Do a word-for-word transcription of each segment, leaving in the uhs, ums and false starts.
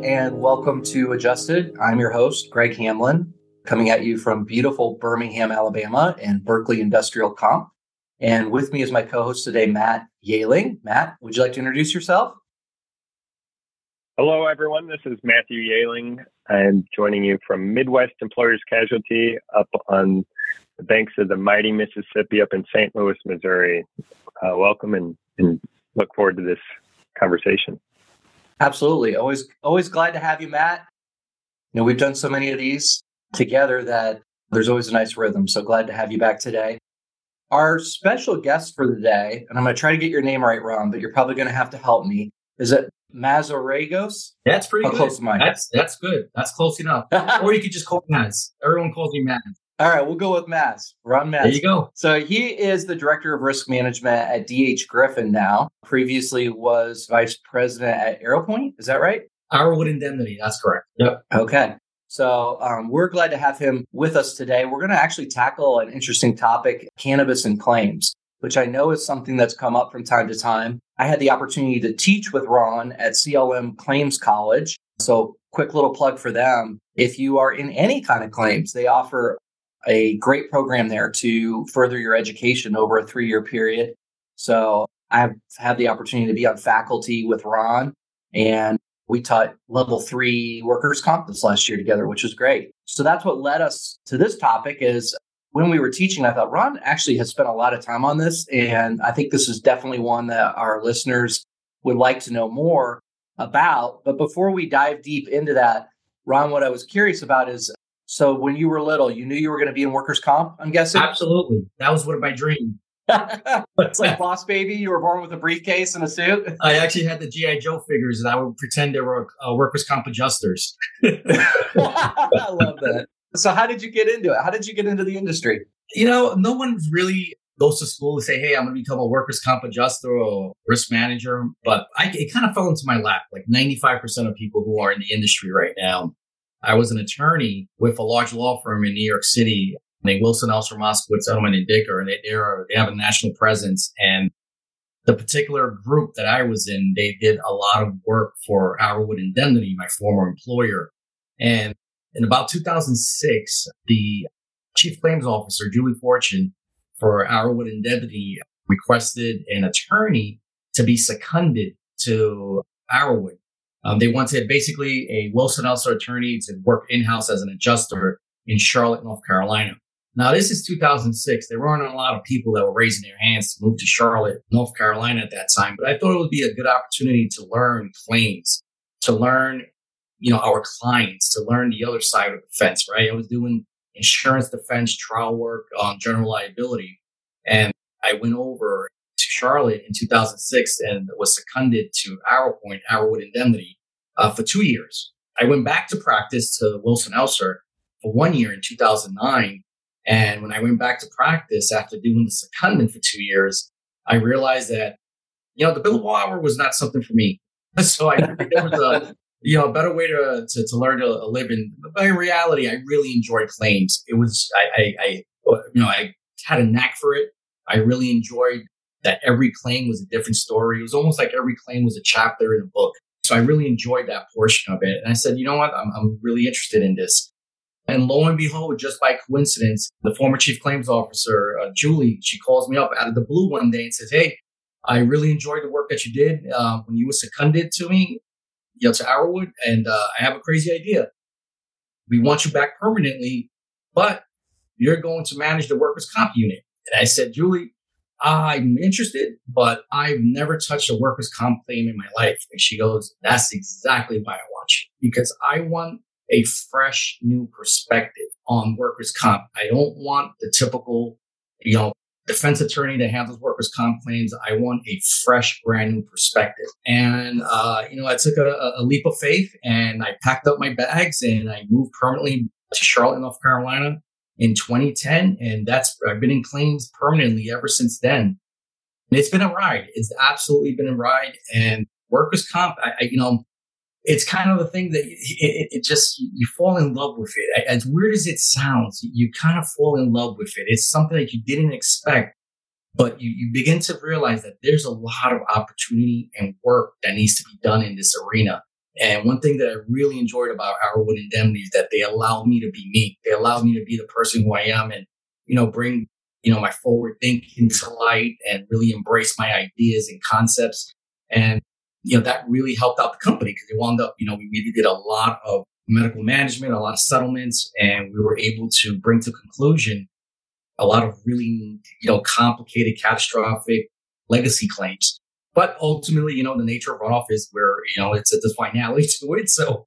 and welcome to Adjusted. I'm your host, Greg Hamlin, coming at you from beautiful Birmingham, Alabama, and Berkeley Industrial Comp. And with me is my co-host today, Matt Yealing. Matt, would you like to introduce yourself? Hello, everyone. This is Matthew Yealing. I'm joining you from Midwest Employers Casualty up on the banks of the mighty Mississippi up in Saint Louis, Missouri. Uh, welcome and, and look forward to this conversation. Absolutely. Always, always glad to have you, Matt. You know, we've done so many of these together that there's always a nice rhythm. So glad to have you back today. Our special guest for the day, and I'm going to try to get your name right, Ron, but you're probably going to have to help me. Is it Mazaragos? That's pretty How good. Close am I? That's that's good. That's close enough. Or you could just call me Maz. Everyone calls me Maz. All right, we'll go with Maz. Ron Maz. There you go. So he is the Director of Risk Management at D H Griffin now. Previously was Vice President at AeroPoint. Is that right? Arrowwood Indemnity. That's correct. Yep. Okay. So um, we're glad to have him with us today. We're going to actually tackle an interesting topic, cannabis and claims, which I know is something that's come up from time to time. I had the opportunity to teach with Ron at C L M Claims College. So quick little plug for them. If you are in any kind of claims, they offer a great program there to further your education over a three-year period. So I've had the opportunity to be on faculty with Ron, and we taught level three workers' comp this last year together, which was great. So that's what led us to this topic is when we were teaching, I thought Ron actually has spent a lot of time on this. And I think this is definitely one that our listeners would like to know more about. But before we dive deep into that, Ron, what I was curious about is, so when you were little, you knew you were going to be in workers' comp, I'm guessing? Absolutely. That was one of my dreams. It's like Boss Baby. You were born with a briefcase and a suit. I actually had the G I. Joe figures, and I would pretend they were uh, workers' comp adjusters. I love that. So how did you get into it? How did you get into the industry? You know, no one really goes to school to say, hey, I'm going to become a workers' comp adjuster or risk manager. But I, it kind of fell into my lap. Like ninety-five percent of people who are in the industry right now. I was an attorney with a large law firm in New York City named Wilson, Elser, Moskowitz, Edelman, and Dicker. And they, they, are, they have a national presence. And the particular group that I was in, they did a lot of work for Arrowwood Indemnity, my former employer. And in about two thousand six, the chief claims officer, Julie Fortune, for Arrowwood Indemnity requested an attorney to be seconded to Arrowwood. Um, they wanted basically a Wilson Elser attorney to work in-house as an adjuster in Charlotte, North Carolina. Now, this is two thousand six. There weren't a lot of people that were raising their hands to move to Charlotte, North Carolina at that time, but I thought it would be a good opportunity to learn claims, to learn, you know, our clients, to learn the other side of the fence, right? I was doing insurance defense, trial work on general liability. And I went over to Charlotte in two thousand six and was seconded to ArrowPoint, Arrowwood Indemnity, uh, for two years. I went back to practice to Wilson Elser for one year in two thousand nine. And when I went back to practice after doing the secondment for two years, I realized that, you know, the billable hour was not something for me. So I think there was a, you know, a better way to, to, to learn to live in. But in reality, I really enjoyed claims. It was, I, I, I, you know, I had a knack for it. I really enjoyed that every claim was a different story. It was almost like every claim was a chapter in a book. So I really enjoyed that portion of it. And I said, you know what, I'm, I'm really interested in this. And lo and behold, just by coincidence, the former chief claims officer, uh, Julie, she calls me up out of the blue one day and says, hey, I really enjoyed the work that you did uh, when you were seconded to me, you know, to Arrowwood. And uh, I have a crazy idea. We want you back permanently, but you're going to manage the workers' comp unit. And I said, Julie, I'm interested, but I've never touched a workers' comp claim in my life. And she goes, that's exactly why I want you, because I want a fresh new perspective on workers' comp. I don't want the typical, you know, defense attorney that handles workers' comp claims. I want a fresh, brand new perspective. And, uh, you know, I took a, a leap of faith and I packed up my bags and I moved permanently to Charlotte, North Carolina in twenty ten. And that's, I've been in claims permanently ever since then. And it's been a ride. It's absolutely been a ride. And workers' comp, I, I you know, it's kind of a thing that it, it just, you fall in love with it. As weird as it sounds, you kind of fall in love with it. It's something that you didn't expect, but you, you begin to realize that there's a lot of opportunity and work that needs to be done in this arena. And one thing that I really enjoyed about Arrowwood Indemnity is that they allowed me to be me. They allowed me to be the person who I am and, you know, bring, you know, my forward thinking to light and really embrace my ideas and concepts. And, you know, that really helped out the company because it wound up, you know, we really did a lot of medical management, a lot of settlements, and we were able to bring to conclusion a lot of really, you know, complicated, catastrophic legacy claims. But ultimately, you know, the nature of runoff is where, you know, it's a the finality to it. So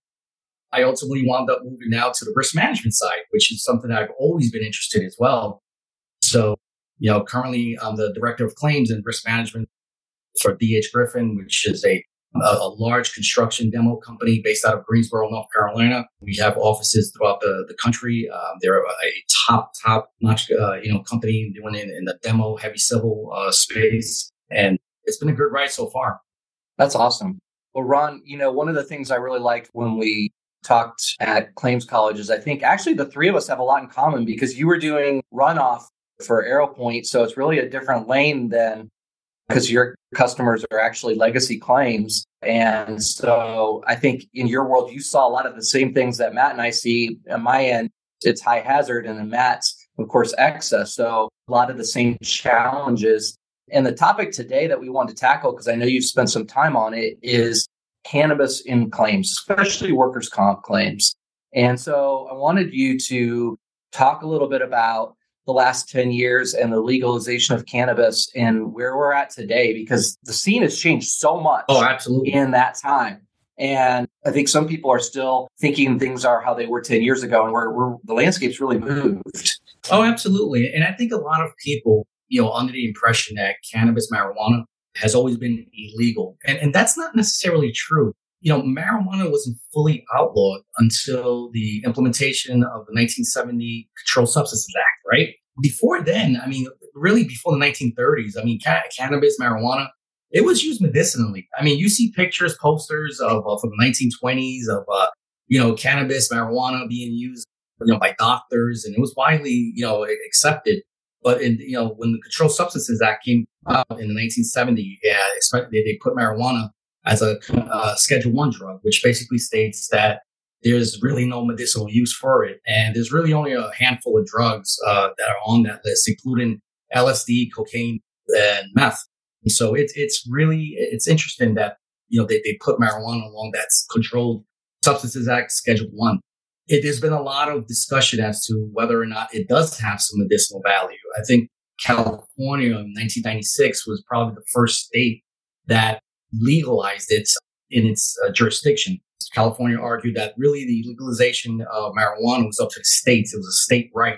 I ultimately wound up moving now to the risk management side, which is something that I've always been interested in as well. So, you know, currently I'm the director of claims and risk management for D H Griffin, which is a, a, a large construction demo company based out of Greensboro, North Carolina. We have offices throughout the, the country. Um, they're a, a top, top notch, uh, you know, company doing it in the demo heavy civil uh, space. And it's been a good ride so far. That's awesome. Well, Ron, you know, one of the things I really liked when we talked at Claims College is I think actually the three of us have a lot in common because you were doing runoff for ArrowPoint. So it's really a different lane than because your customers are actually legacy claims. And so I think in your world, you saw a lot of the same things that Matt and I see. On my end, it's high hazard, and then Matt's, of course, excess. So a lot of the same challenges. And the topic today that we want to tackle, because I know you've spent some time on it, is cannabis in claims, especially workers' comp claims. And so I wanted you to talk a little bit about the last ten years and the legalization of cannabis and where we're at today, because the scene has changed so much. Oh, absolutely. In that time. And I think some people are still thinking things are how they were ten years ago, and we're, we're, the landscape's really moved. Oh, absolutely. And I think a lot of people, you know, under the impression that cannabis, marijuana has always been illegal. And, and that's not necessarily true. You know, marijuana wasn't fully outlawed until the implementation of the nineteen seventy Controlled Substances Act, right? Before then, I mean, really before the nineteen thirties, I mean, ca- cannabis, marijuana, it was used medicinally. I mean, you see pictures, posters of, of from the nineteen twenties of, uh, you know, cannabis, marijuana being used, you know, by doctors, and it was widely, you know, accepted. But in, you know, when the Controlled Substances Act came out in the nineteen seventies, yeah, they, they put marijuana as a uh, Schedule One drug, which basically states that there's really no medicinal use for it, and there's really only a handful of drugs uh, that are on that list, including L S D, cocaine, and meth. And so it's it's really it's interesting that you know they, they put marijuana along that Controlled Substances Act Schedule One. It, there's been a lot of discussion as to whether or not it does have some medicinal value. I think California in nineteen ninety-six was probably the first state that legalized it in its uh, jurisdiction. California argued that really the legalization of marijuana was up to the states. It was a state right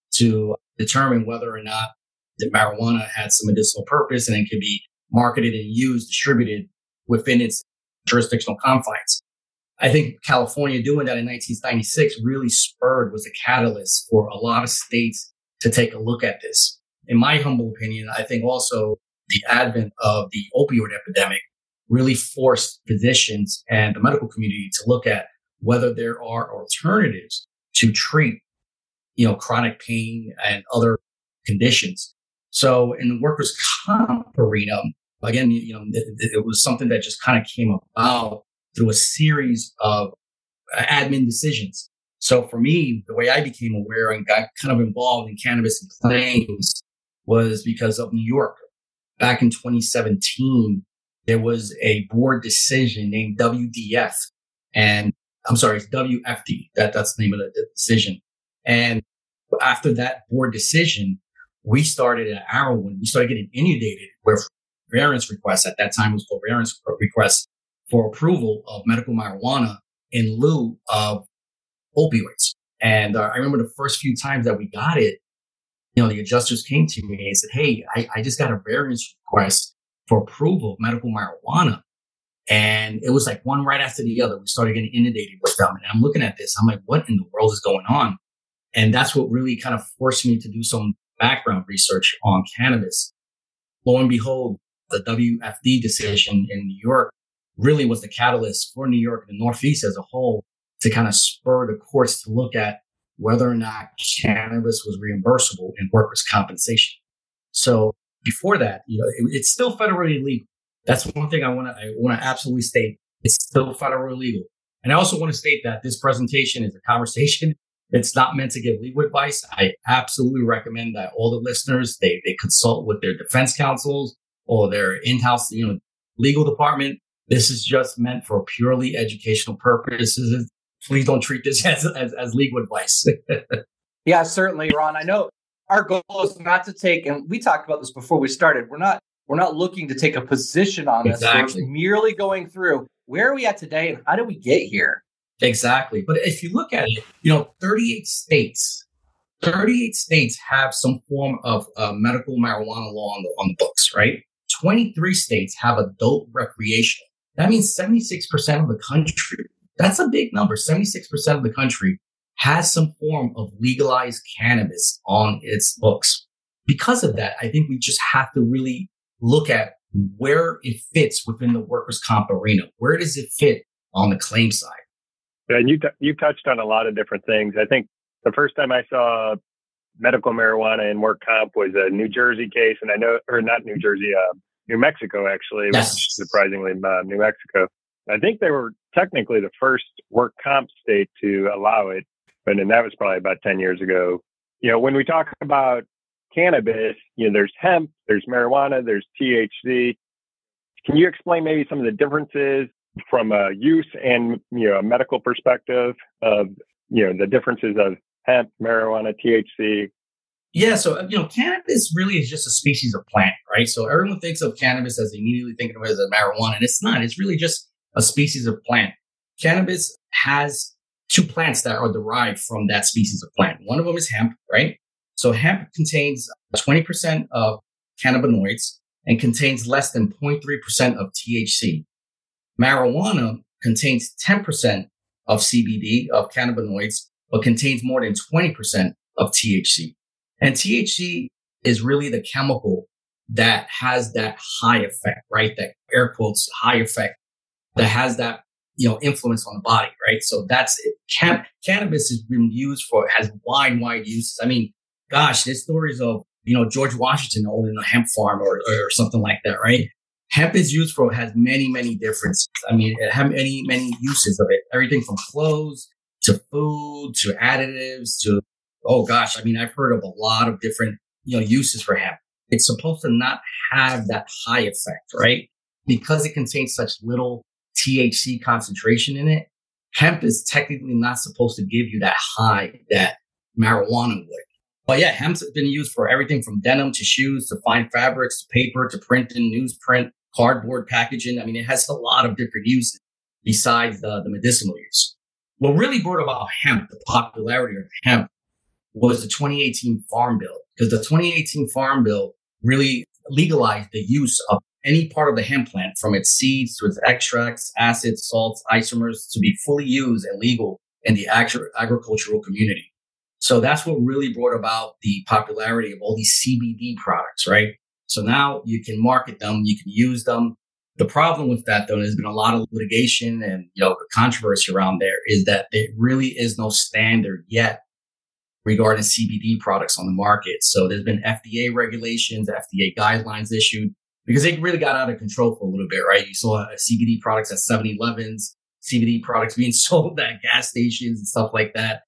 to determine whether or not the marijuana had some medicinal purpose and it could be marketed and used, distributed within its jurisdictional confines. I think California doing that in nineteen ninety-six really spurred, was a catalyst for a lot of states to take a look at this. In my humble opinion, I think also the advent of the opioid epidemic really forced physicians and the medical community to look at whether there are alternatives to treat, you know, chronic pain and other conditions. So in the workers' comp arena, again, you know, it, it was something that just kind of came about through a series of admin decisions. So for me, the way I became aware and got kind of involved in cannabis and claims was because of New York. Back in twenty seventeen, there was a board decision named W D F, and I'm sorry, it's W F D. That, that's the name of the, the decision. And after that board decision, we started at Arrowwood. We started getting inundated with variance requests. At that time, it was called variance requests for approval of medical marijuana in lieu of opioids. And uh, I remember the first few times that we got it, you know, the adjusters came to me and said, "Hey, I, I just got a variance request for approval of medical marijuana." And it was like one right after the other. We started getting inundated with them. And I'm looking at this. I'm like, what in the world is going on? And that's what really kind of forced me to do some background research on cannabis. Lo and behold, the W F D decision in New York really was the catalyst for New York and the Northeast as a whole to kind of spur the courts to look at whether or not cannabis was reimbursable in workers' compensation. So before that, you know, it, it's still federally legal. That's one thing I want to I want to absolutely state. it's still federally illegal. And I also want to state that this presentation is a conversation. It's not meant to give legal advice. I absolutely recommend that all the listeners, they, they consult with their defense counsels or their in-house, you know, legal department. This is just meant for purely educational purposes. Please don't treat this as, as, as legal advice. Yeah, certainly, Ron. I know our goal is not to take, and we talked about this before we started, we're not we're not looking to take a position on this. Exactly. We're merely going through where are we at today and how did we get here? Exactly. But if you look at it, you know, thirty-eight states, thirty-eight states have some form of uh, medical marijuana law on the, on the books, right? twenty-three states have adult recreational. That means seventy-six percent of the country. That's a big number. seventy-six percent of the country has some form of legalized cannabis on its books. Because of that, I think we just have to really look at where it fits within the workers' comp arena. Where does it fit on the claim side? And you t- you touched on a lot of different things. I think the first time I saw medical marijuana in work comp was a New Jersey case, and I know, or not New Jersey, uh, New Mexico actually, Yes. which surprisingly, uh, New Mexico. I think they were technically the first work comp state to allow it, but and that was probably about ten years ago. You know, when we talk about cannabis, you know, there's hemp, there's marijuana, there's T H C. Can you explain maybe some of the differences from a use and, you know, a medical perspective of, you know, the differences of hemp, marijuana, T H C? Yeah, so, you know, cannabis really is just a species of plant, right? So everyone thinks of cannabis as immediately thinking of it as a marijuana, and it's not. It's really just a species of plant. Cannabis has two plants that are derived from that species of plant. One of them is hemp, right? So hemp contains twenty percent of cannabinoids and contains less than zero point three percent of T H C. Marijuana contains ten percent of C B D, of cannabinoids, but contains more than twenty percent of T H C. And T H C is really the chemical that has that high effect, right? That air quotes high effect that has that, you know, influence on the body, right? So that's it. Can- cannabis has been used for, has wide, wide uses. I mean, gosh, there's stories of, you know, George Washington owning a hemp farm or, or something like that, right? Hemp is used for, has many, many differences. I mean, it has many, many uses of it. Everything from clothes to food to additives to, oh gosh, I mean, I've heard of a lot of different, you know, uses for hemp. It's supposed to not have that high effect, right? Because it contains such little T H C concentration in it, hemp is technically not supposed to give you that high that marijuana would. But yeah, hemp's been used for everything from denim to shoes to fine fabrics to paper to printing, newsprint, cardboard packaging. I mean, it has a lot of different uses besides the, the medicinal use. What really brought about hemp, the popularity of hemp, was the twenty eighteen Farm Bill, because the twenty eighteen Farm Bill really legalized the use of any part of the hemp plant, from its seeds to its extracts, acids, salts, isomers, to be fully used and legal in the agri- agricultural community. So that's what really brought about the popularity of all these C B D products, right? So now you can market them, you can use them. The problem with that, though, there's been a lot of litigation and, you know, controversy around there, is that there really is no standard yet regarding C B D products on the market. So there's been F D A regulations, F D A guidelines issued, because they really got out of control for a little bit, right? You saw C B D products at seven elevens, C B D products being sold at gas stations and stuff like that.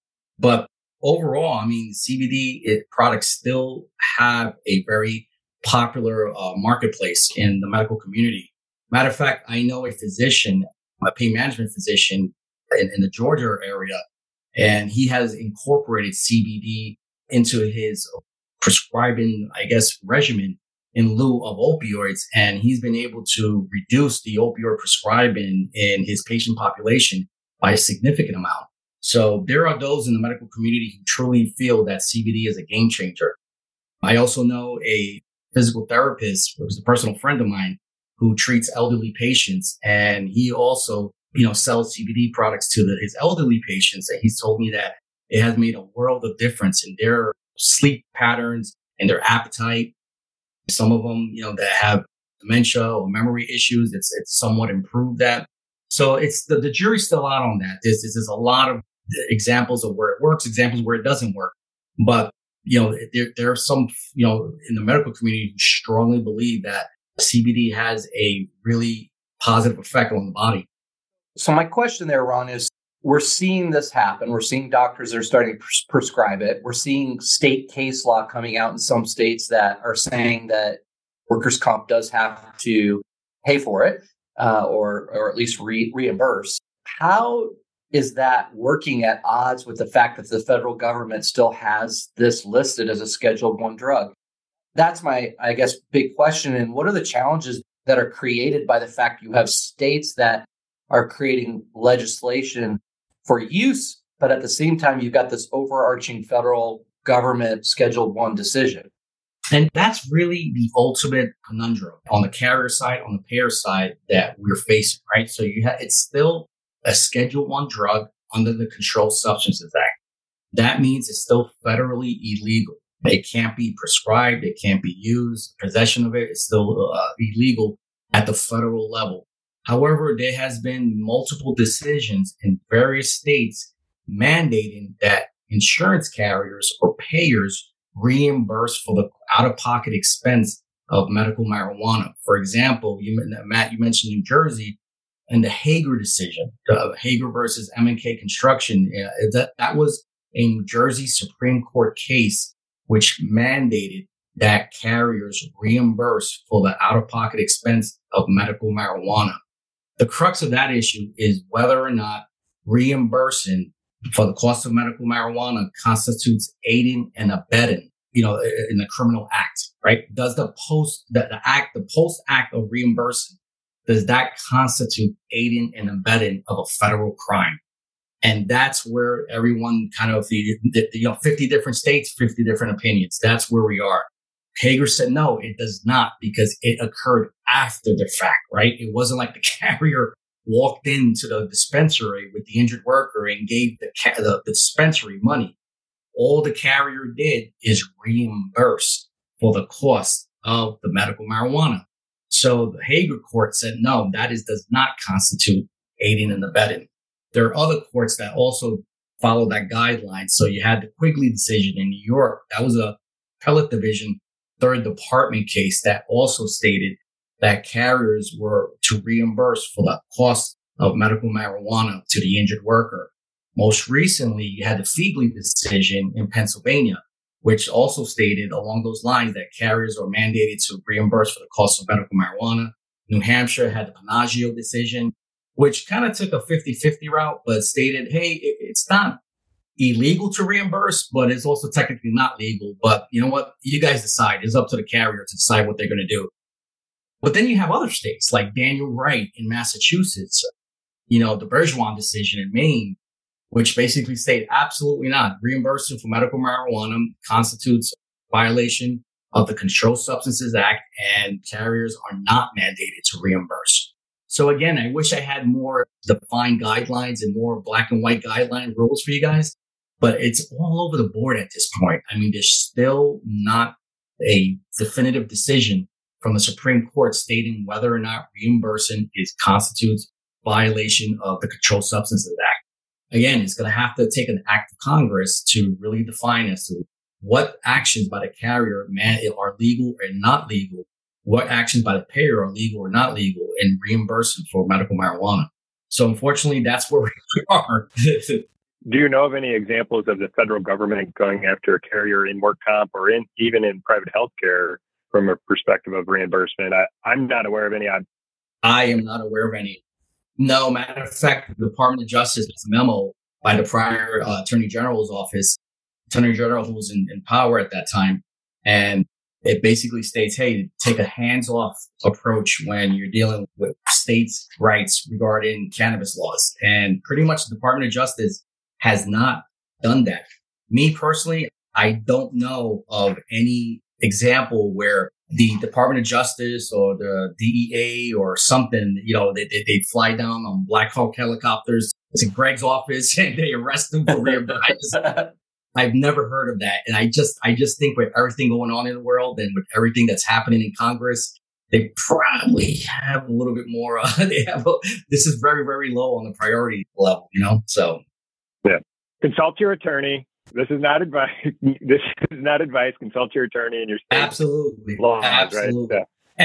But overall, I mean, C B D it, products still have a very popular uh, marketplace in the medical community. Matter of fact, I know a physician, a pain management physician in, in the Georgia area, and he has incorporated C B D into his prescribing, I guess, regimen in lieu of opioids. And he's been able to reduce the opioid prescribing in his patient population by a significant amount. So there are those in the medical community who truly feel that C B D is a game changer. I also know a physical therapist who's a personal friend of mine who treats elderly patients. And he also, you know, sells C B D products to the, his elderly patients. And he's told me that it has made a world of difference in their sleep patterns and their appetite. Some of them, you know, that have dementia or memory issues, it's it's somewhat improved that. So it's the, the jury's still out on that. There's, there's a lot of examples of where it works, examples where it doesn't work. But, you know, there, there are some, you know, in the medical community who strongly believe that C B D has a really positive effect on the body. So my question there, Ron, is we're seeing this happen. We're seeing doctors that are starting to pres- prescribe it. We're seeing state case law coming out in some states that are saying that workers' comp does have to pay for it uh, or or at least re- reimburse. How is that working at odds with the fact that the federal government still has this listed as a Schedule One drug? That's my, I guess, big question. And what are the challenges that are created by the fact you have states that are creating legislation for use, but at the same time, you've got this overarching federal government Schedule One decision? And that's really the ultimate conundrum on the carrier side, on the payer side that we're facing, right? So you have, it's still a Schedule One drug under the Controlled Substances Act. That means it's still federally illegal. It can't be prescribed. It can't be used. Possession of it is still uh, illegal at the federal level. However, there has been multiple decisions in various states mandating that insurance carriers or payers reimburse for the out-of-pocket expense of medical marijuana. For example, you, Matt, you mentioned New Jersey and the Hager decision, the Hager versus M and K Construction. Uh, that, that was a New Jersey Supreme Court case which mandated that carriers reimburse for the out-of-pocket expense of medical marijuana. The crux of that issue is whether or not reimbursing for the cost of medical marijuana constitutes aiding and abetting, you know, in the criminal act, right? Does the post, the, the act, the post act of reimbursing, does that constitute aiding and abetting of a federal crime? And that's where everyone kind of, the, the, you know, fifty different states, fifty different opinions. That's where we are. Hager said, no, it does not, because it occurred after the fact, right? It wasn't like the carrier walked into the dispensary with the injured worker and gave the, ca- the, the dispensary money. All the carrier did is reimburse for the cost of the medical marijuana. So the Hager court said, no, that is does not constitute aiding and abetting. There are other courts that also follow that guideline. So you had the Quigley decision in New York. That was a appellate division third department case that also stated that carriers were to reimburse for the cost of medical marijuana to the injured worker. Most recently, you had the Feigley decision in Pennsylvania, which also stated along those lines that carriers are mandated to reimburse for the cost of medical marijuana. New Hampshire had the Panaggio decision, which kind of took a fifty-fifty route, but stated, hey, it, it's not illegal to reimburse, but it's also technically not legal. But you know what? You guys decide. It's up to the carrier to decide what they're going to do. But then you have other states like Daniel Wright in Massachusetts, you know, the Bergeron decision in Maine, which basically state absolutely not. Reimbursing for medical marijuana constitutes violation of the Controlled Substances Act, and carriers are not mandated to reimburse. So again, I wish I had more defined guidelines and more black and white guideline rules for you guys, but it's all over the board at this point. I mean, there's still not a definitive decision from the Supreme Court stating whether or not reimbursing is constitutes violation of the Controlled Substances Act. Again, it's going to have to take an act of Congress to really define as to what actions by the carrier man are legal or not legal, what actions by the payer are legal or not legal in reimbursing for medical marijuana. So unfortunately, that's where we are. Do you know of any examples of the federal government going after a carrier in work comp or in even in private healthcare from a perspective of reimbursement? I, I'm not aware of any. I, I am not aware of any. No, matter of fact, the Department of Justice has a memo by the prior uh, Attorney General's office, Attorney General who was in, in power at that time. And it basically states, hey, take a hands-off approach when you're dealing with states' rights regarding cannabis laws. And pretty much the Department of Justice has not done that. Me personally, I don't know of any example where the Department of Justice or the D E A or something, you know, they, they, they fly down on Black Hawk helicopters to Greg's office and they arrest him for reimbursement. I've never heard of that. And I just, I just think with everything going on in the world and with everything that's happening in Congress, they probably have a little bit more, uh, they have, a, this is very, very low on the priority level, you know? So. Yeah. Consult your attorney. This is not advice. This is not advice. Consult your attorney and your state Absolutely. laws, Absolutely. right? Yeah. And, yeah.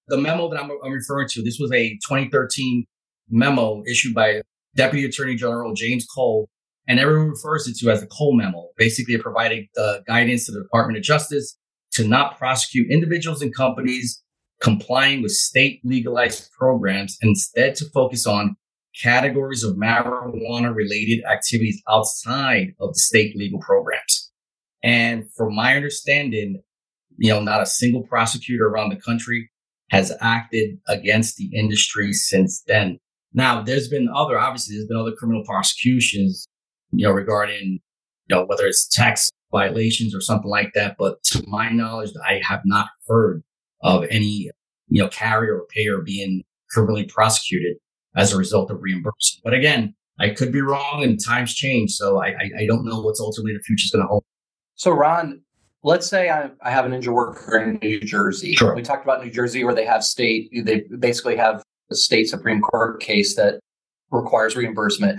The memo that I'm, I'm referring to, this was a twenty thirteen memo issued by Deputy Attorney General James Cole, and everyone refers it to as the Cole memo. Basically, it provided uh, guidance to the Department of Justice to not prosecute individuals and companies complying with state legalized programs, and instead to focus on categories of marijuana-related activities outside of the state legal programs. And from my understanding, you know, not a single prosecutor around the country has acted against the industry since then. Now, there's been other, obviously, there's been other criminal prosecutions, you know, regarding, you know, whether it's tax violations or something like that. But to my knowledge, I have not heard of any, you know, carrier or payer being criminally prosecuted as a result of reimbursement. But again, I could be wrong and times change. So I, I, I don't know what's ultimately the future is going to hold. So Ron, let's say I, I have an injured worker in New Jersey. Sure. We talked about New Jersey where they have state, they basically have a state Supreme Court case that requires reimbursement.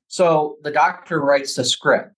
So the doctor writes the script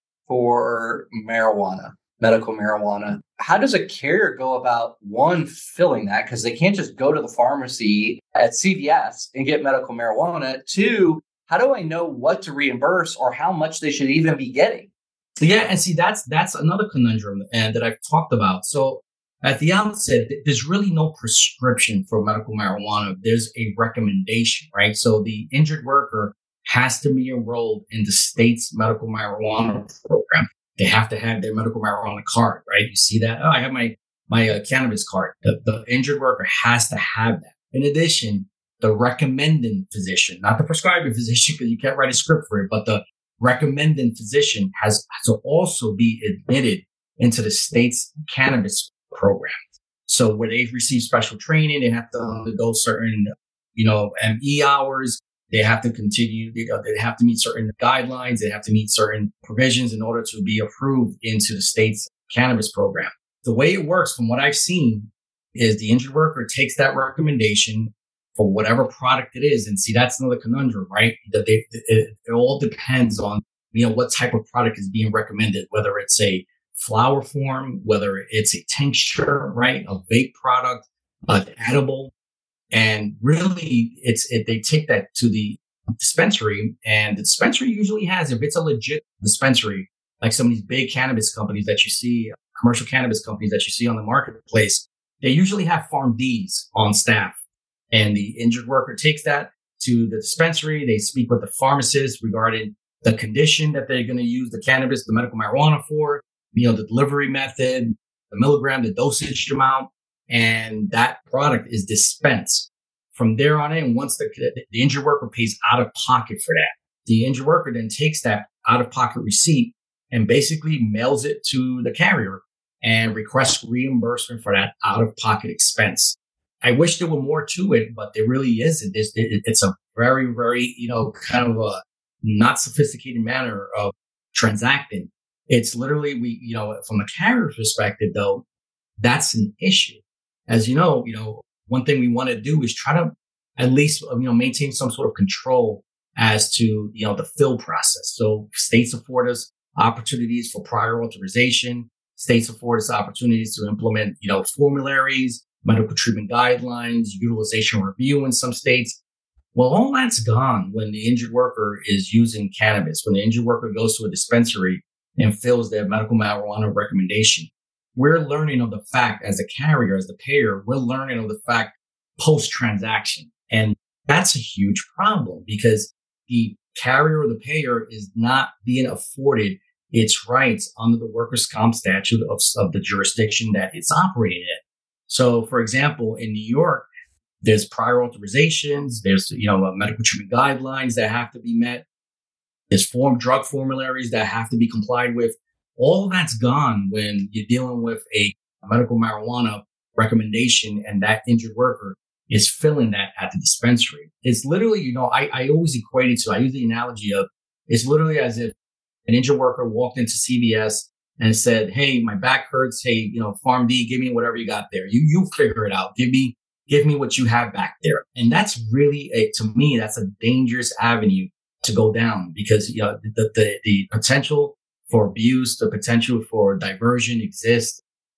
for marijuana, medical marijuana. How does a carrier go about, one, filling that? Because they can't just go to the pharmacy at C V S and get medical marijuana. Two, how do I know what to reimburse or how much they should even be getting? Yeah, and see, that's that's another conundrum and that I've talked about. So at the outset, there's really no prescription for medical marijuana. There's a recommendation, right? So the injured worker has to be enrolled in the state's medical marijuana program. They have to have their medical marijuana card, right? You see that? Oh, I have my my uh, cannabis card. The, the injured worker has to have that. In addition, the recommending physician, not the prescribing physician, because you can't write a script for it, but the recommending physician has to also be admitted into the state's cannabis program. So where they've received special training, they have to undergo certain, you know, M E hours. They have to continue, you know, they have to meet certain guidelines. They have to meet certain provisions in order to be approved into the state's cannabis program. The way it works, from what I've seen, is the injured worker takes that recommendation for whatever product it is. And see, that's another conundrum, right? That they, it, it all depends on, you know, what type of product is being recommended, whether it's a flower form, whether it's a tincture, right? A vape product, an edible. And really, it's it, they take that to the dispensary, and the dispensary usually has, if it's a legit dispensary, like some of these big cannabis companies that you see, commercial cannabis companies that you see on the marketplace, they usually have PharmDs on staff. And the injured worker takes that to the dispensary. They speak with the pharmacist regarding the condition that they're going to use the cannabis, the medical marijuana for, you know, the delivery method, the milligram, the dosage amount, and that product is dispensed. From there on in, once the, the injured worker pays out of pocket for that, the injured worker then takes that out of pocket receipt and basically mails it to the carrier and requests reimbursement for that out of pocket expense. I wish there were more to it, but there really isn't. It's, it, it's a very, very, you know, kind of a not sophisticated manner of transacting. It's literally, we, you know, from a carrier's perspective, though, that's an issue. As you know, you know, one thing we want to do is try to at least, you know, maintain some sort of control as to, you know, the fill process. So states afford us opportunities for prior authorization. States afford us opportunities to implement, you know, formularies, medical treatment guidelines, utilization review in some states. Well, all that's gone when the injured worker is using cannabis, when the injured worker goes to a dispensary and fills their medical marijuana recommendation. We're learning of the fact as a carrier, as the payer, we're learning of the fact post-transaction. And that's a huge problem because the carrier or the payer is not being afforded its rights under the workers' comp statute of, of the jurisdiction that it's operating in. So, for example, in New York, there's prior authorizations, there's, you know, medical treatment guidelines that have to be met. There's form drug formularies that have to be complied with. All of that's gone when you're dealing with a medical marijuana recommendation and that injured worker is filling that at the dispensary. It's literally, you know, I, I always equate it to, I use the analogy of, it's literally as if an injured worker walked into C V S and said, hey, my back hurts. Hey, you know, PharmD, give me whatever you got there. You, you figure it out. Give me, give me what you have back there. And that's really, a, to me, that's a dangerous avenue to go down because, you know, the, the, the potential for abuse, the potential for diversion exists.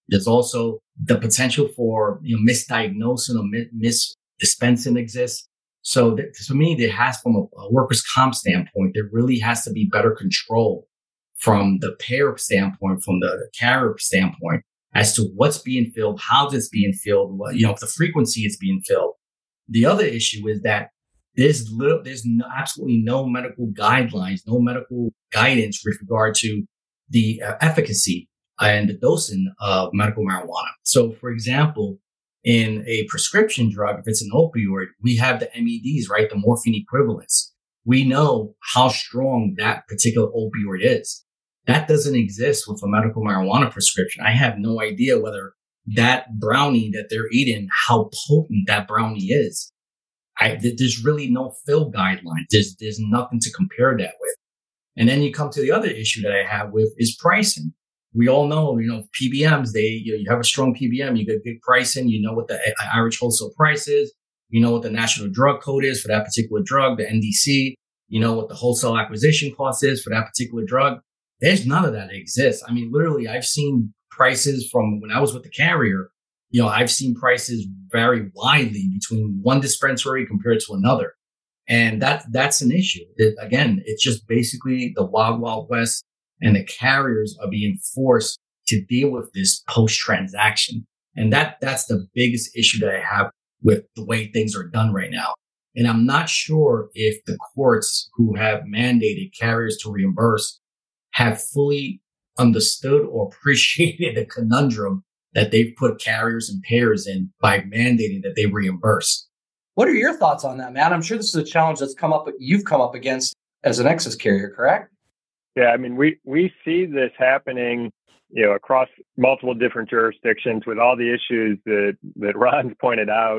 There's also the potential for, you know, misdiagnosing or mis- misdispensing exists. So th- for me, there has, from a, a workers' comp standpoint, there really has to be better control from the payer standpoint, from the carrier standpoint, as to what's being filled, how it's being filled, what, you know, the frequency it's being filled. The other issue is that there's little, there's no, absolutely no medical guidelines, no medical guidance with regard to the uh, efficacy and the dosing of medical marijuana. So, for example, in a prescription drug, if it's an opioid, we have the M E Ds, right? The morphine equivalents. We know how strong that particular opioid is. That doesn't exist with a medical marijuana prescription. I have no idea whether that brownie that they're eating, how potent that brownie is. I, there's really no fill guidelines. There's, there's nothing to compare that with. And then you come to the other issue that I have with is pricing. We all know, you know, P B Ms, they, you know, you have a strong P B M, you get good pricing, you know what the average wholesale price is, you know what the national drug code is for that particular drug, the N D C, you know what the wholesale acquisition cost is for that particular drug. There's none of that that exists. I mean, literally, I've seen prices from when I was with the carrier, you know, I've seen prices vary widely between one dispensary compared to another. And that that's an issue. It, again, it's just basically the wild, wild west, and the carriers are being forced to deal with this post-transaction. And that that's the biggest issue that I have with the way things are done right now. And I'm not sure if the courts who have mandated carriers to reimburse have fully understood or appreciated the conundrum that they've put carriers and payers in by mandating that they reimburse. What are your thoughts on that, Matt? I'm sure this is a challenge that's come up, you've come up against as an excess carrier, correct? Yeah, I mean, we, we see this happening, you know, across multiple different jurisdictions with all the issues that, that Ron's pointed out.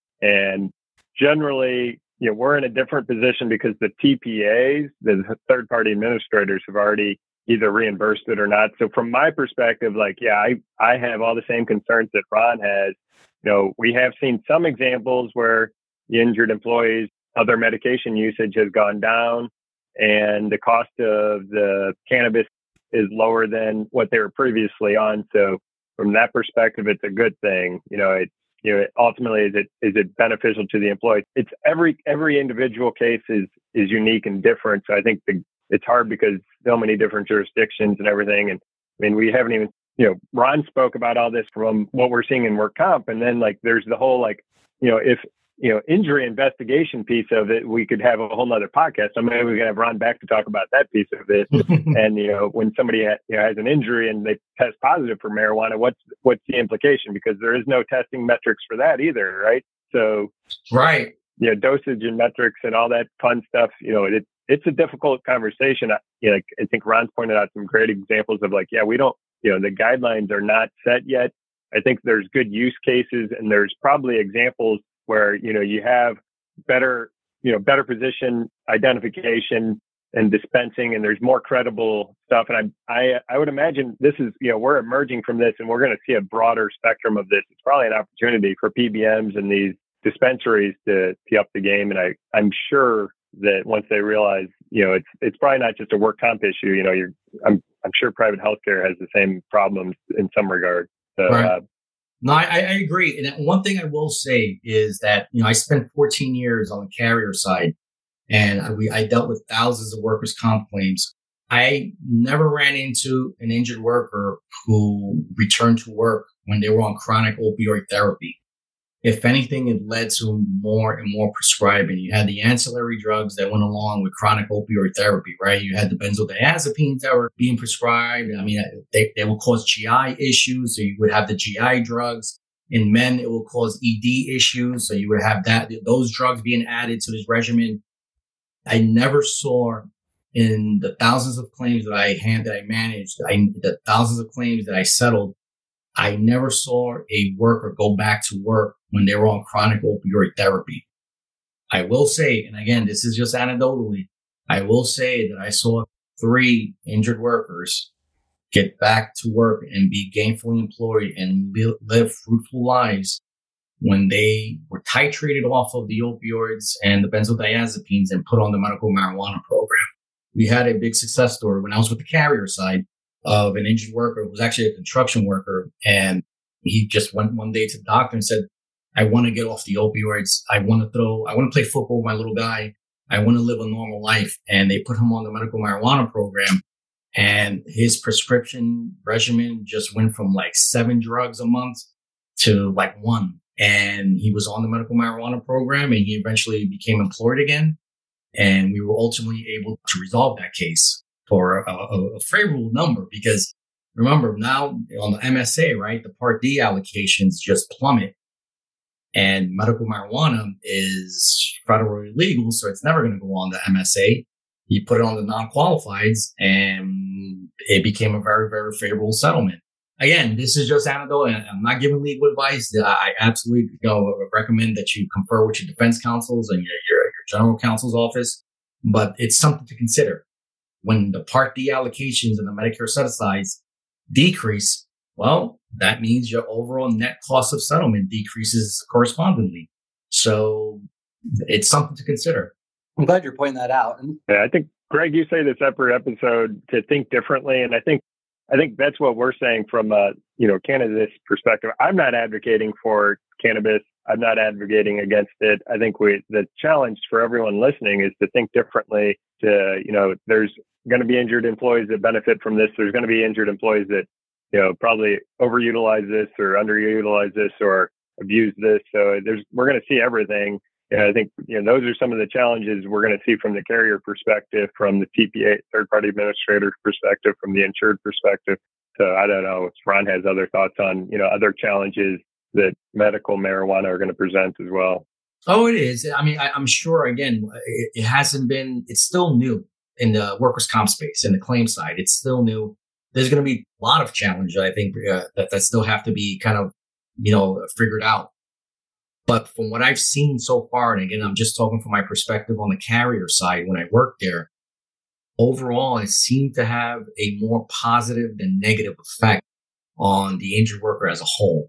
And generally, you know, we're in a different position because the T P As, the third-party administrators, have already either reimbursed it or not. So from my perspective, like, yeah, I, I have all the same concerns that Ron has. You know, we have seen some examples where the injured employees, other medication usage has gone down, and the cost of the cannabis is lower than what they were previously on. So from that perspective, it's a good thing. You know, it, you know, ultimately, is it is it beneficial to the employee? It's every every individual case is is unique and different. So I think the, it's hard because so many different jurisdictions and everything. And I mean, we haven't even, you know, Ron spoke about all this from what we're seeing in work comp, and then like there's the whole like, you know, if you know, injury investigation piece of it, we could have a whole nother podcast. So maybe we can have Ron back to talk about that piece of it. And, you know, when somebody ha- you know, has an injury and they test positive for marijuana, what's, what's the implication? Because there is no testing metrics for that either. Right. So, right. You know, dosage and metrics and all that fun stuff, you know, it, it's a difficult conversation. I, you know, I think Ron's pointed out some great examples of like, yeah, we don't, you know, the guidelines are not set yet. I think there's good use cases, and there's probably examples where, you know, you have better, you know, better position identification and dispensing, and there's more credible stuff. And I, I, I would imagine this is, you know, we're emerging from this, and we're going to see a broader spectrum of this. It's probably an opportunity for P B Ms and these dispensaries to, to up the game. And I, I'm sure that once they realize, you know, it's, it's probably not just a work comp issue. You know, you're, I'm, I'm sure private healthcare has the same problems in some regard. So, right. uh, No, I, I agree. And one thing I will say is that, you know, I spent fourteen years on the carrier side, and I, we, I dealt with thousands of workers' comp claims. I never ran into an injured worker who returned to work when they were on chronic opioid therapy. If anything, it led to more and more prescribing. You had the ancillary drugs that went along with chronic opioid therapy, right? You had the benzodiazepines that were being prescribed. I mean, they, they will cause G I issues. So you would have the G I drugs. In men, it will cause E D issues. So you would have that, those drugs being added to this regimen. I never saw in the thousands of claims that I hand, that I managed, I, the thousands of claims that I settled, I never saw a worker go back to work when they were on chronic opioid therapy. I will say, and again, this is just anecdotally, I will say that I saw three injured workers get back to work and be gainfully employed and live fruitful lives when they were titrated off of the opioids and the benzodiazepines and put on the medical marijuana program. We had a big success story when I was with the carrier side of an injured worker. It was actually a construction worker. And he just went one day to the doctor and said, I want to get off the opioids. I want to throw, I want to play football with my little guy. I want to live a normal life. And they put him on the medical marijuana program. And his prescription regimen just went from like seven drugs a month to like one. And he was on the medical marijuana program, and he eventually became employed again. And we were ultimately able to resolve that case for a, a, a favorable number, because remember now on the M S A, right, the Part D allocations just plummet, and medical marijuana is federally illegal. So it's never going to go on the M S A. You put it on the non-qualifieds, and it became a very, very favorable settlement. Again, this is just anecdotal, and I'm not giving legal advice. I absolutely you know, recommend that you confer with your defense counsels and your, your, your general counsel's office, but it's something to consider. When the Part D allocations and the Medicare set-asides decrease, well, that means your overall net cost of settlement decreases correspondingly. So it's something to consider. I'm glad you're pointing that out. And yeah, I think, Greg, you say this every episode to think differently, and I think I think that's what we're saying from a you know cannabis perspective. I'm not advocating for cannabis. I'm not advocating against it. I think we the challenge for everyone listening is to think differently. To you know, there's going to be injured employees that benefit from this. There's going to be injured employees that you know probably overutilize this or underutilize this or abuse this. So there's we're going to see everything. Yeah, I think you know those are some of the challenges we're going to see from the carrier perspective, from the T P A, third-party administrator perspective, from the insured perspective. So I don't know if Ron has other thoughts on you know other challenges that medical marijuana are going to present as well. Oh, it is. I mean, I, I'm sure. Again, it, it hasn't been. It's still new in the workers' comp space, in the claim side. It's still new. There's going to be a lot of challenges, I think, uh, that that still have to be kind of you know figured out. But from what I've seen so far, and again, I'm just talking from my perspective on the carrier side when I worked there, overall, it seemed to have a more positive than negative effect on the injured worker as a whole.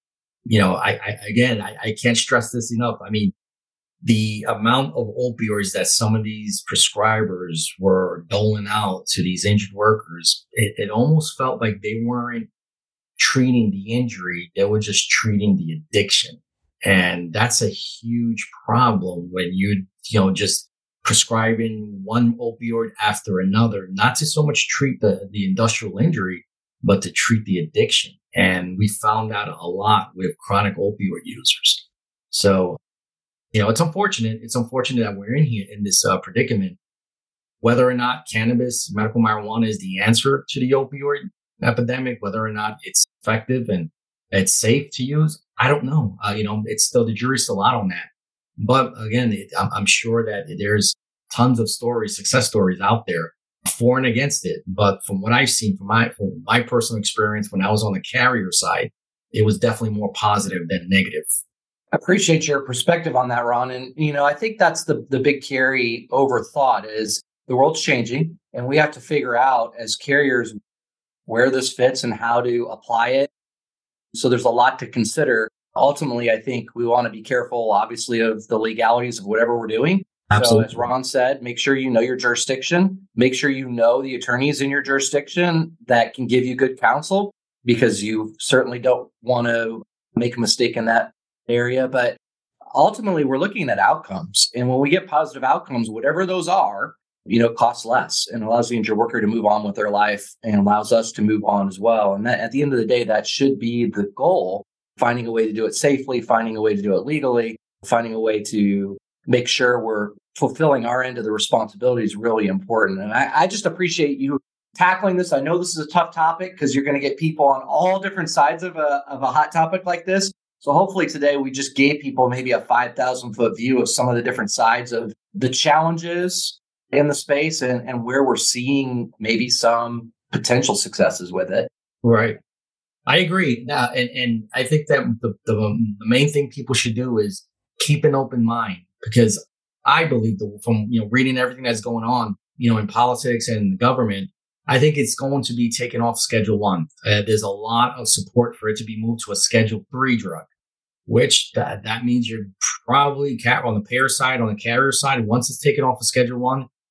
You know, I, I again, I, I can't stress this enough. I mean, the amount of opioids that some of these prescribers were doling out to these injured workers, it, it almost felt like they weren't treating the injury. They were just treating the addiction. And that's a huge problem when you, you know, just prescribing one opioid after another, not to so much treat the, the industrial injury, but to treat the addiction. And we found that a lot with chronic opioid users. So, you know, it's unfortunate. It's unfortunate that we're in here in this uh, predicament. Whether or not cannabis, medical marijuana is the answer to the opioid epidemic, whether or not it's effective and it's safe to use, I don't know. Uh, you know, it's still, the jury's still out on that. But again, it, I'm, I'm sure that there's tons of stories, success stories out there for and against it. But from what I've seen, from my, from my personal experience when I was on the carrier side, it was definitely more positive than negative. I appreciate your perspective on that, Ron. And, you know, I think that's the, the big carry over thought is the world's changing, and we have to figure out as carriers where this fits and how to apply it. So there's a lot to consider. Ultimately, I think we want to be careful, obviously, of the legalities of whatever we're doing. Absolutely. So as Ron said, make sure you know your jurisdiction. Make sure you know the attorneys in your jurisdiction that can give you good counsel, because you certainly don't want to make a mistake in that area. But ultimately, we're looking at outcomes. And when we get positive outcomes, whatever those are, you know, costs less and allows the injured worker to move on with their life and allows us to move on as well. And that, at the end of the day, that should be the goal, finding a way to do it safely, finding a way to do it legally, finding a way to make sure we're fulfilling our end of the responsibility is really important. And I, I just appreciate you tackling this. I know this is a tough topic because you're going to get people on all different sides of a, of a hot topic like this. So hopefully today we just gave people maybe a five thousand foot view of some of the different sides of the challenges in the space and, and where we're seeing maybe some potential successes with it. Right. I agree. Now, and, and I think that the, the, the main thing people should do is keep an open mind, because I believe that from, you know, reading everything that's going on, you know, in politics and the government, I think it's going to be taken off Schedule One. Uh, there's a lot of support for it to be moved to a Schedule Three drug, which that, that means you're probably on the payer side, on the carrier side, once it's taken off of Schedule One,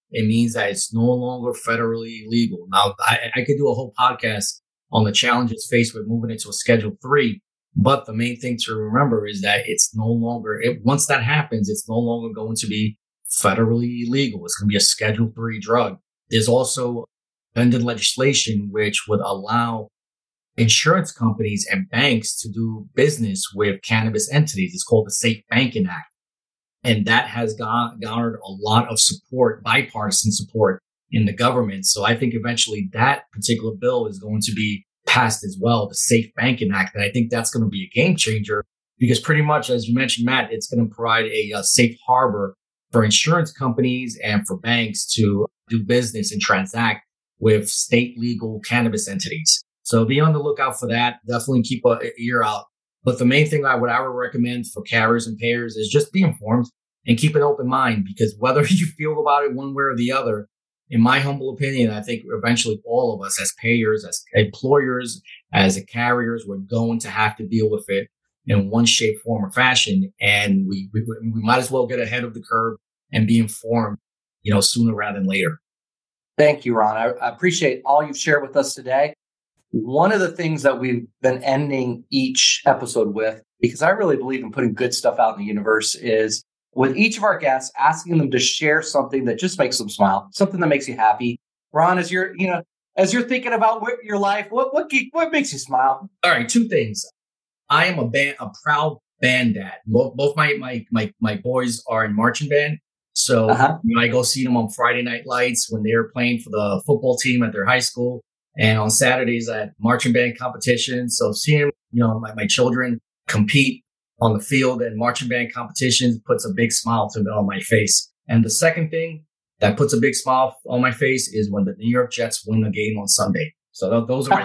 it means that it's no longer federally legal. Now, I, I could do a whole podcast on the challenges faced with moving it to a Schedule three. But the main thing to remember is that it's no longer, it, once that happens, it's no longer going to be federally illegal. It's going to be a Schedule three drug. There's also pending legislation which would allow insurance companies and banks to do business with cannabis entities. It's called the Safe Banking Act. And that has garnered a lot of support, bipartisan support in the government. So I think eventually that particular bill is going to be passed as well, the Safe Banking Act. And I think that's going to be a game changer because pretty much, as you mentioned, Matt, it's going to provide a, a safe harbor for insurance companies and for banks to do business and transact with state legal cannabis entities. So be on the lookout for that. Definitely keep an ear out. But the main thing I would I would recommend for carriers and payers is just be informed and keep an open mind, because whether you feel about it one way or the other, in my humble opinion, I think eventually all of us as payers, as employers, as carriers, we're going to have to deal with it in one shape, form, or fashion. And we, we, we might as well get ahead of the curve and be informed, you know, sooner rather than later. Thank you, Ron. I, I appreciate all you've shared with us today. One of the things that we've been ending each episode with, because I really believe in putting good stuff out in the universe, is with each of our guests, asking them to share something that just makes them smile, something that makes you happy. Ron, as you're, you know, as you're thinking about what, your life, what what what makes you smile? All right, two things. I am a band, a proud band dad. Both, both my my my my boys are in marching band, so uh-huh. you know, I go see them on Friday night lights when they're playing for the football team at their high school, and on Saturdays at marching band competitions. So seeing, you know, my, my children compete on the field and marching band competitions puts a big smile to on my face. And the second thing that puts a big smile on my face is when the New York Jets win a game on Sunday. So those are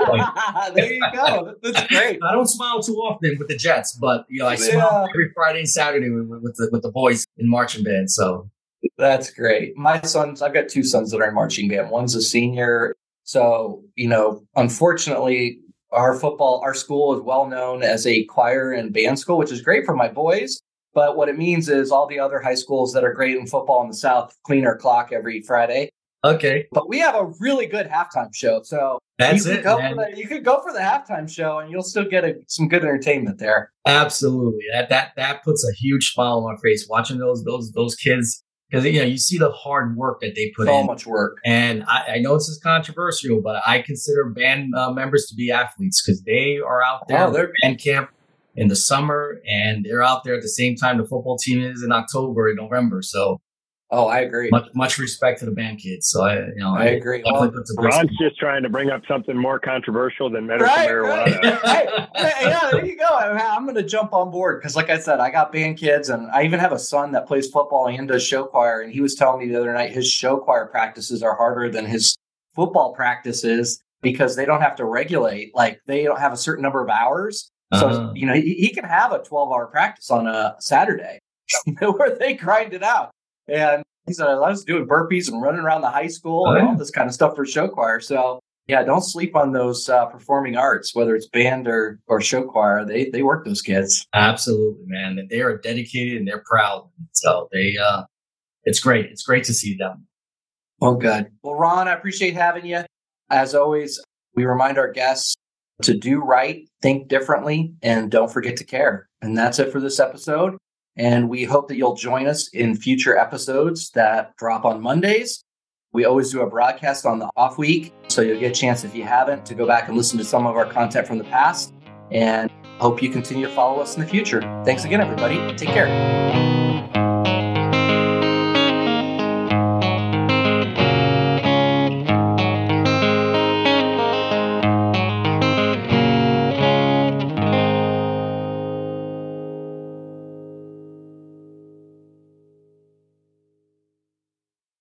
my there you go. That's great. I don't smile too often with the Jets, but you know, I smile yeah. every Friday and Saturday with, with the with the boys in marching band. So that's great. My sons, I've got two sons that are in marching band. One's a senior. So, you know, unfortunately, our football, our school is well known as a choir and band school, which is great for my boys. But what it means is all the other high schools that are great in football in the South clean our clock every Friday. Okay. But we have a really good halftime show. So that's you it. Could go man. For the, you could go for the halftime show and you'll still get a, some good entertainment there. Absolutely. That that that puts a huge smile on my face watching those those those kids. Because, you know, you see the hard work that they put so in. So much work. And I, I know this is controversial, but I consider band uh, members to be athletes because they are out there. Oh, they're band camp in the summer, and they're out there at the same time the football team is in October and November. So, oh, I agree. Much, much respect to the band kids. So, I, you know, I, I agree. Well, Ron's just trying to bring up something more controversial than medical right, marijuana. Right. hey, hey, yeah, there you go. I'm going to jump on board because, like I said, I got band kids, and I even have a son that plays football and does show choir. And he was telling me the other night his show choir practices are harder than his football practices because they don't have to regulate. Like they don't have a certain number of hours. So, uh-huh. you know, he, he can have a twelve hour practice on a Saturday where they grind it out. And he said, I was doing burpees and running around the high school oh, and yeah. all this kind of stuff for show choir. So, yeah, don't sleep on those uh, performing arts, whether it's band or, or show choir. They they work those kids. Absolutely, man. They are dedicated and they're proud. So they, uh, it's great. It's great to see them. Well, good. Well, Ron, I appreciate having you. As always, we remind our guests to do right, think differently, and don't forget to care. And that's it for this episode. And we hope that you'll join us in future episodes that drop on Mondays. We always do a broadcast on the off week, so you'll get a chance, if you haven't, to go back and listen to some of our content from the past. And hope you continue to follow us in the future. Thanks again, everybody. Take care.